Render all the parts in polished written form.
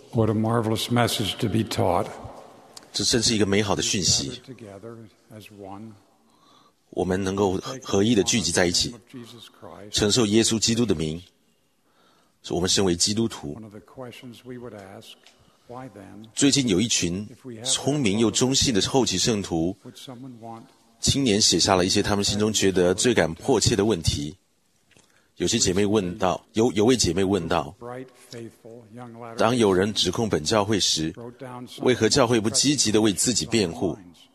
What a marvelous message to be taught. 这真是一个美好的讯息， Together as one, 我们能够合一的聚集在一起， Jesus Christ. 承受耶稣基督的名。我们身为基督徒， One of the questions we would ask, why then 最近有一群聪明又忠信的后期圣徒 would someone want 青年写下了一些他们心中觉得最感迫切的问题。有些姐妹问到，有位姐妹问到， bright, faithful young Latter-day 当有人指控本教会时， wrote down some 为何教会不积极地为自己辩护？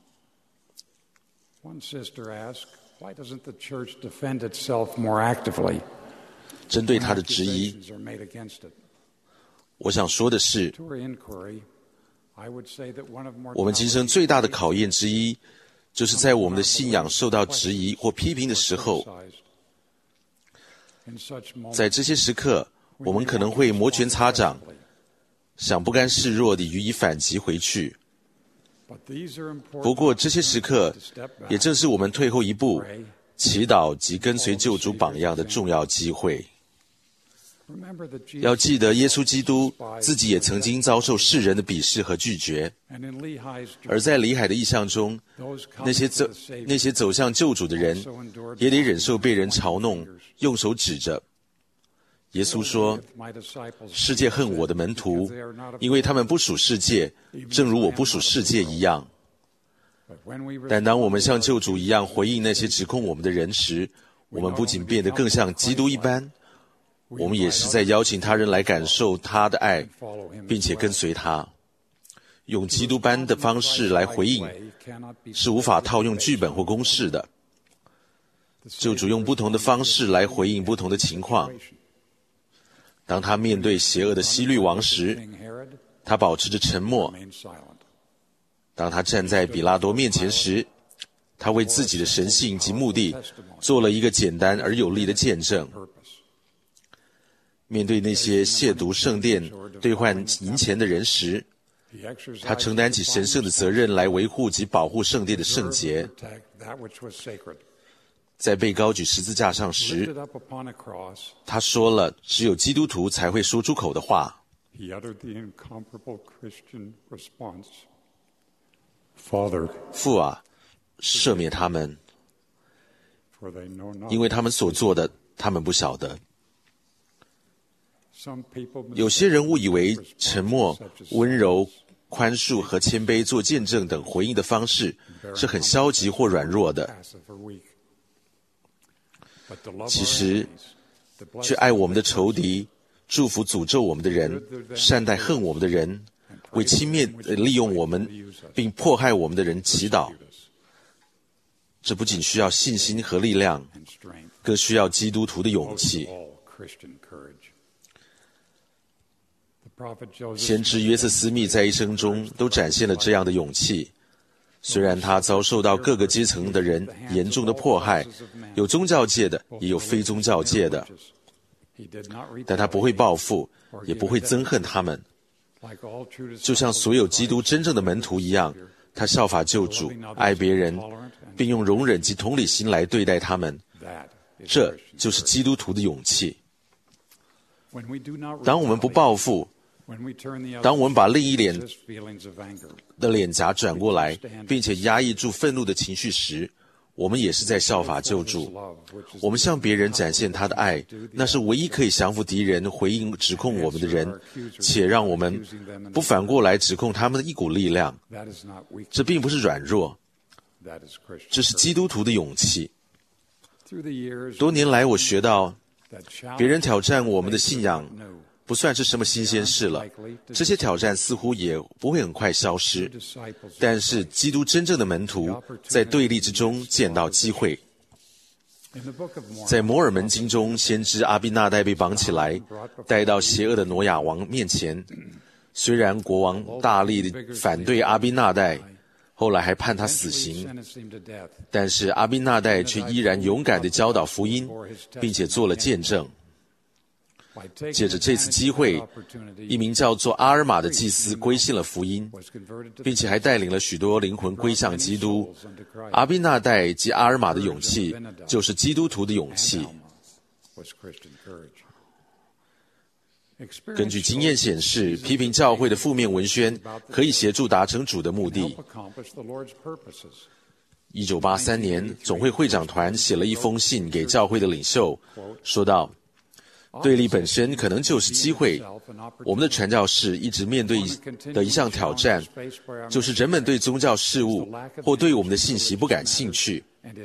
One sister asked, why doesn't the church defend itself more actively 针对 when 她的质疑， accusations are made against it? 我想说的是， To her inquiry, I would say that one of 我们今生最大的考验之一，就是在我们的信仰受到质疑或批评的时候， In such moments, 在这些时刻，我们可能会摩拳擦掌，想不甘示弱地予以反击回去。 but these are important 不过这些时刻 to step back, 也正是我们退后一步 pray, 祈祷及跟随救主榜样的重要机会。 remember that Jesus 要记得耶稣基督自己也曾经遭受世人的鄙视和拒绝， and in Lehi's 而在里海的意象中， those 那些 coming to the Savior 那些走向救主的人 also endured 也得忍受被人嘲弄，用手指着。耶稣说， my disciples 世界恨我的门徒，因为他们不属世界，正如我不属世界一样。 but when we 但当我们像救主一样回应那些指控我们的人时，我们不仅变得更像基督一般，我们也是在邀请他人来感受他的爱， follow him 并且跟随他。用基督般的方式来回应， cannot be 是无法套用剧本或公式的。救主用不同的方式来回应不同的情况。当他面对邪恶的希律王时， King Herod 他保持着沉默； remained silent. 当他站在比拉多面前时，他为自己的神性及目的做了一个简单而有力的见证。 Purpose. 面对那些亵渎圣殿、兑换银钱的人时， He exercised 他承担起神圣的责任来维护及保护圣殿的圣洁。 protect that which was sacred. 在被高举十字架上时， Lifted up upon a cross, 他说了只有基督徒才会说出口的话。 he uttered the incomparable Christian response. Father, 父啊，赦免他们， for they know not. 因为他们所做的，他们不晓得。 Some people 有些人误以为沉默、温柔、宽恕和谦卑做见证等回应的方式是很消极或软弱的。 passive or weak. But to love 其 our 实， enemies, to 去 bless 爱我们的仇敌，祝福诅咒我们的人，善待恨我们的人，为轻蔑利用我们并迫害我们的人祈祷。 这不仅需要信心和力量， and strength, 更需要基督徒的勇 most 气 of。all Christian courage. The prophet Joseph 先知约瑟斯密在一生中都展现了这样的勇气。虽然他遭受到各个阶层的人严重的迫害，有宗教界的，也有非宗教界的， He did not 但他不会报复，也不会憎恨他们。 like all true 就像所有基督真正的门徒一样，他效法救主，爱别人，并用容忍及同理心来对待他们。 that is 这 Christian 就是基督徒的勇气。 When we do not 当我们不报复， when we turn the 当我们把另一 other 脸 cheek, feelings of anger, 的脸颊转过来，并且压抑住愤怒的情绪时，我们也是在效法救主。 love, which is 我们向别人展现他的爱，那是唯一可以降服敌人、回应指控我们的人，且让我们不反过来指控他们的一股力量。 that is not weak. 这并不是软弱， That is Christian. 这是基督徒的勇气。 Through the years, 多年来，我学到， that challenge 别人挑战我们的信仰 no 不算是什么新鲜事了，这些挑战似乎也不会很快消失。 disciples 但是，基督真正的门徒在对立之中见到机会。 in the book of Mormon, 在摩尔门经中，先知阿宾纳代被绑起来，带到邪恶的挪亚王面前。虽然国王大力地反对阿宾纳代，后来还判他死刑， sentenced him to death. 但是阿宾纳代却依然勇敢地教导福音，并且做了见证。 By taking 借着这次机会， opportunity, 一名叫做阿尔玛的祭司归信了福音， was converted to 并且还带领了许多灵魂归向基督。 souls unto Christ. 阿宾纳代及阿尔玛的勇气，就是基督徒的勇气。 Was Christian courage. 根据经验显示，批评教会的负面文宣可以协助达成主的目的。1983年，总会会长团写了一封信给教会的领袖，说道：对立本身可能就是机会。我们的传教士一直面对的一项挑战，就是人们对宗教事务或对我们的信息不感兴趣。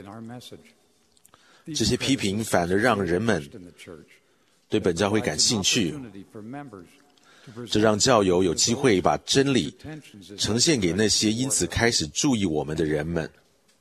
这些批评反而让人们对本教会感兴趣，这让教友有机会把真理呈现给那些因此开始注意我们的人们。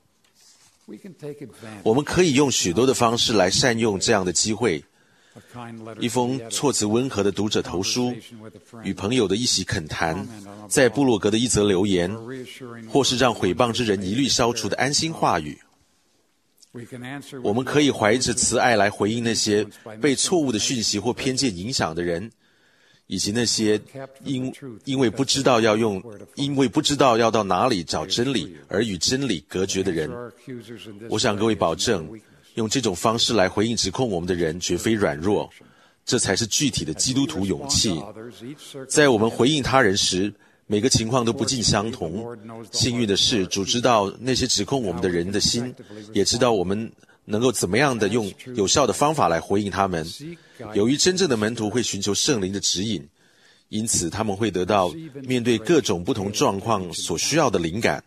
我们可以用许多的方式来善用这样的机会，一封措辞温和的读者投书，与朋友的一席恳谈，在部落格的一则留言，或是让毁谤之人一律消除的安心话语。我们可以怀着慈爱来回应那些被错误的讯息或偏见影响的人，以及那些因为不知道要到哪里找真理而与真理隔绝的人。我向各位保证，用这种方式来回应指控我们的人绝非软弱，这才是具体的基督徒勇气。在我们回应他人时，每个情况都不尽相同。幸运的是，主知道那些指控我们的人的心，也知道我们能够怎么样的用有效的方法来回应他们。由于真正的门徒会寻求圣灵的指引，因此他们会得到面对各种不同状况所需要的灵感。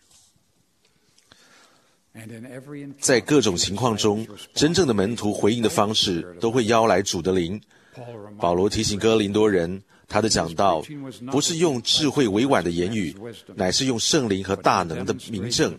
在各种情况中，真正的门徒回应的方式都会邀来主的灵。保罗提醒哥林多人，他的讲道不是用智慧委婉的言语，乃是用圣灵和大能的明证，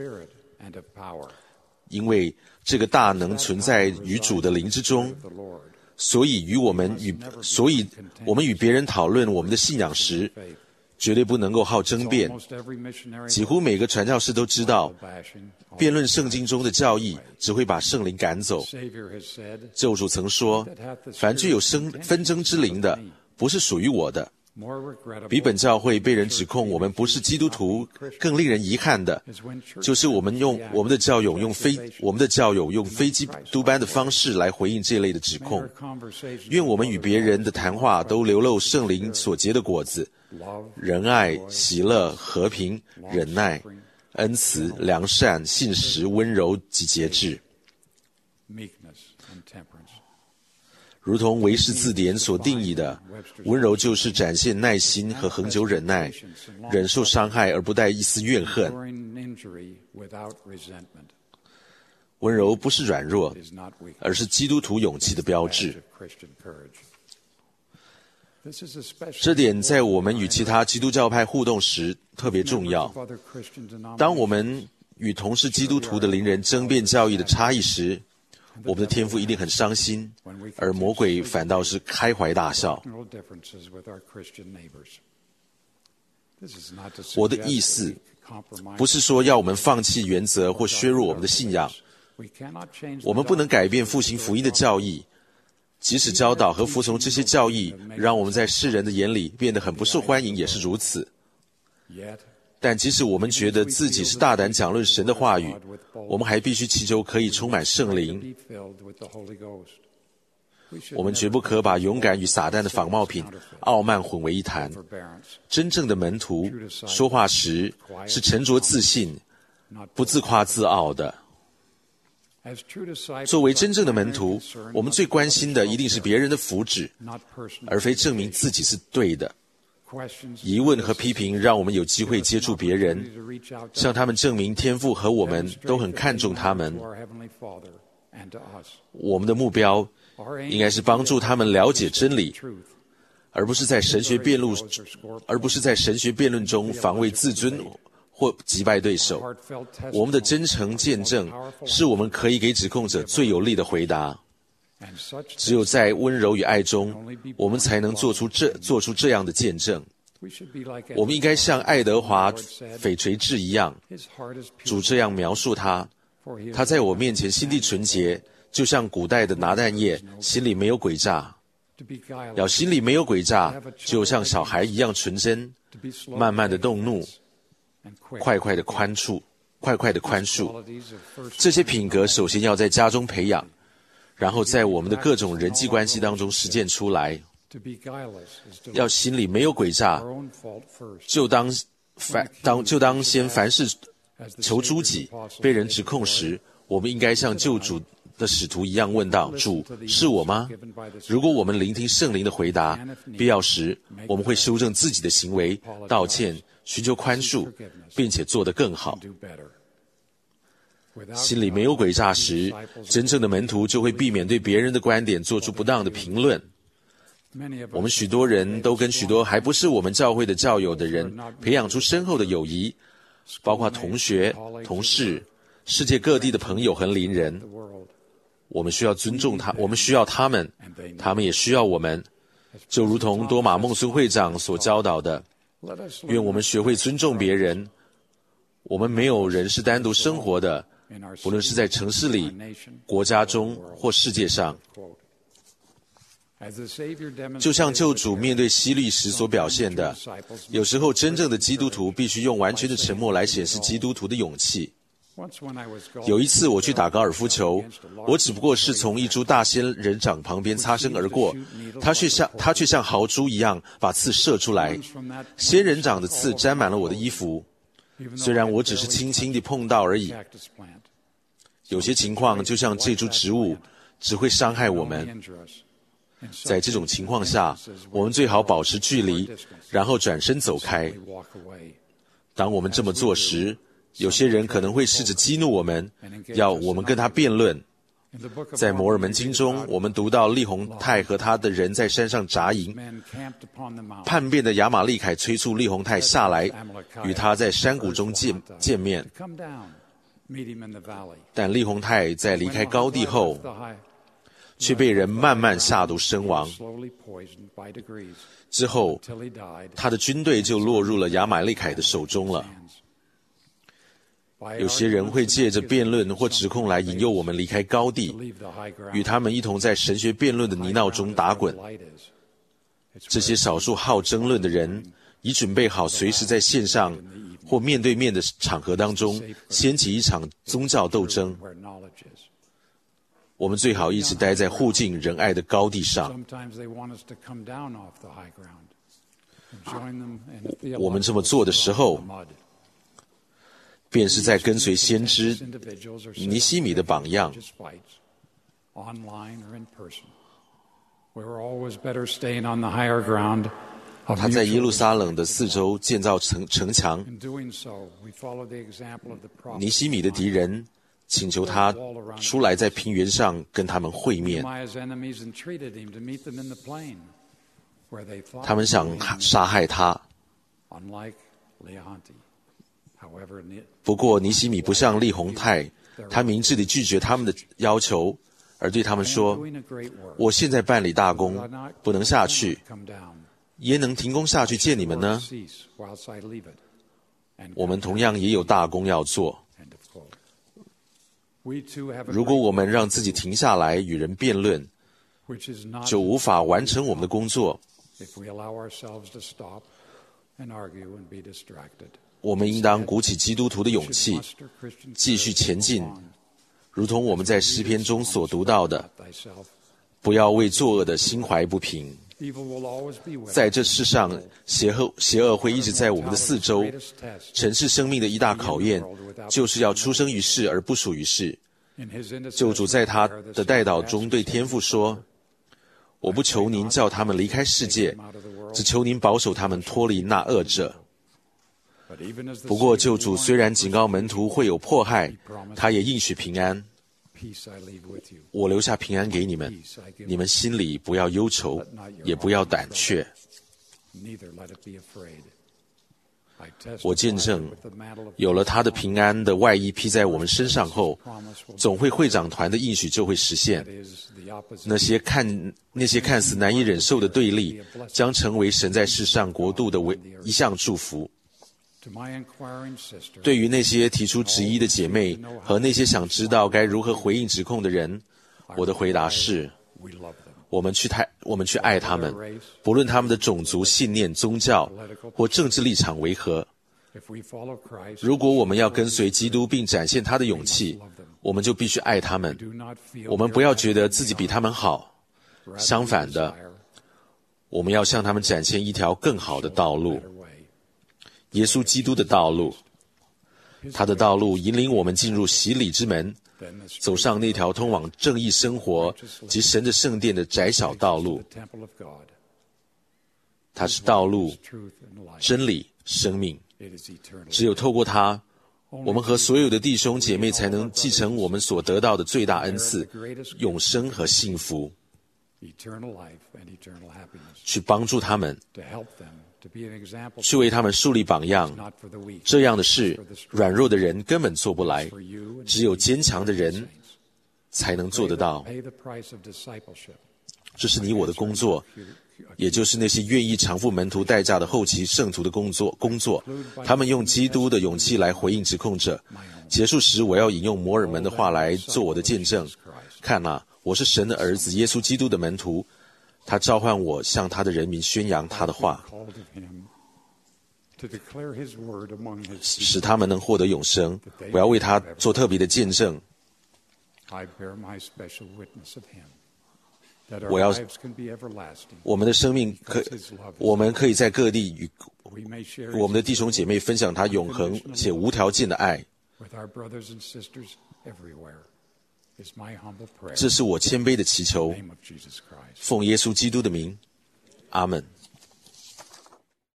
因为这个大能存在于主的灵之中，所以我们与别人讨论我们的信仰时，绝对不能够好争辩。几乎每个传教士都知道，辩论圣经中的教义只会把圣灵赶走。救主曾说，凡具有纷争之灵的，不是属于我的。比本教会被人指控我们不是基督徒更令人遗憾的，就是我们的教友用非基督般的方式来回应这类的指控。愿我们与别人的谈话都流露圣灵所结的果子：仁爱、喜乐、和平、忍耐、恩慈、良善、信实、温柔及节制。如同维氏字典所定义的，温柔就是展现耐心和恒久忍耐，忍受伤害而不带一丝怨恨。温柔不是软弱，而是基督徒勇气的标志。这点在我们与其他基督教派互动时特别重要。当我们与同是基督徒的邻人争辩教义的差异时，我们的天父一定很伤心，而魔鬼反倒是开怀大笑。我的意思不是说要我们放弃原则或削弱我们的信仰。我们不能改变复兴福音的教义，即使教导和服从这些教义让我们在世人的眼里变得很不受欢迎，也是如此。但即使我们觉得自己是大胆讲论神的话语，我们还必须祈求可以充满圣灵。我们绝不可把勇敢与撒旦的仿冒品傲慢混为一谈。真正的门徒说话时是沉着自信，不自夸自傲的。作为真正的门徒，我们最关心的一定是别人的福祉，而非证明自己是对的。疑问和批评让我们有机会接触别人，向他们证明天父和我们都很看重他们。我们的目标应该是帮助他们了解真理，而不是在神学辩论中防卫自尊或击败对手。我们的真诚见证是我们可以给指控者最有力的回答。只有在温柔与爱中，我们才能做出这样的见证。我们应该像爱德华·翡垂志一样，主这样描述他：他在我面前心地纯洁，就像古代的拿但业，心里没有诡诈。要心里没有诡诈，就像小孩一样纯真，慢慢的动怒，快快的宽恕。这些品格首先要在家中培养，然后在我们的各种人际关系当中实践出来。 要心里没有诡诈，就当先凡事求诸己。被人指控时，我们应该像救主的使徒一样问道：主，是我吗？如果我们聆听圣灵的回答，必要时我们会修正自己的行为，道歉，寻求宽恕，并且做得更好。心里没有诡诈时，真正的门徒就会避免对别人的观点做出不当的评论。我们许多人都跟许多还不是我们教会的教友的人培养出深厚的友谊，包括同学、同事、世界各地的朋友和邻人。我们需要尊重他，我们需要他们，他们也需要我们。就如同多马孟孙会长所教导的，愿我们学会尊重别人。我们没有人是单独生活的，不论是在城市里、国家中或世界上。就像救主面对希律时所表现的，有时候真正的基督徒必须用完全的沉默来显示基督徒的勇气。有一次我去打高尔夫球，我只不过是从一株大仙人掌旁边擦身而过，他却像豪猪一样把刺射出来，仙人掌的刺沾满了我的衣服，虽然我只是轻轻地碰到而已。有些情况就像这株植物，只会伤害我们。在这种情况下，我们最好保持距离，然后转身走开。当我们这么做时，有些人可能会试着激怒我们，要我们跟他辩论。在摩尔门经中，我们读到利宏泰和他的人在山上扎营，叛变的亚玛利凯催促利宏泰下来，与他在山谷中见面。但利宏泰在离开高地后，却被人慢慢下毒身亡。之后，他的军队就落入了亚玛利凯的手中了。有些人会借着辩论或指控来引诱我们离开高地，与他们一同在神学辩论的泥淖中打滚。这些少数好争论的人，已准备好随时在线上或面对面的场合当中掀起一场宗教斗争。我们最好一直待在互敬仁爱的高地上。我们这么做的时候，便是在跟随先知尼希米的榜样。他在耶路撒冷的四周建造城墙。尼希米的敌人请求他出来在平原上跟他们会面，他们想杀害他。不过尼希米不像利宏泰，他明智地拒绝他们的要求，而对他们说：我现在办理大工，不能下去，焉能停工下去见你们呢？我们同样也有大工要做。如果我们让自己停下来与人辩论，就无法完成我们的工作。我们应当鼓起基督徒的勇气，继续前进，如同我们在诗篇中所读到的，不要为作恶的心怀不平。在这世上，邪恶会一直在我们的四周。尘世生命的一大考验，就是要出生于世而不属于世。救主在他的代祷中对天父说：我不求您叫他们离开世界，只求您保守他们脱离那恶者。不过救主虽然警告门徒会有迫害，他也应许平安。我留下平安给你们，你们心里不要忧愁，也不要胆怯。我见证，有了他的平安的外衣披在我们身上后，总会长团的应许就会实现。那些看似难以忍受的对立，将成为神在世上国度的一项祝福。对于那些提出质疑的姐妹和那些想知道该如何回应指控的人，我的回答是：我们去爱他们，不论他们的种族、信念、宗教或政治立场为何。如果我们要跟随基督并展现他的勇气，我们就必须爱他们。我们不要觉得自己比他们好，相反的， 我们要向他们展现一条更好的道路，耶稣基督的道路。他的道路引领我们进入洗礼之门，走上那条通往正义生活及神的圣殿的窄小道路。他是道路、真理、生命。只有透过他，我们和所有的弟兄姐妹才能继承我们所得到的最大恩赐——永生和幸福，去帮助他们，去为他们树立榜样。这样的事，软弱的人根本做不来，只有坚强的人才能做得到。这是你我的工作，也就是那些愿意偿付门徒代价的后期圣徒的工作。他们用基督的勇气来回应指控者。结束时，我要引用摩尔门的话来做我的见证。看啊，我是神的儿子，耶稣基督的门徒。他召唤我向他的人民宣扬他的话，使他们能获得永生。我要为他做特别的见证。我们的生命我们可以在各地与我们的弟兄姐妹分享他永恒且无条件的爱。这是我谦卑的祈求，奉耶稣基督的名，阿们。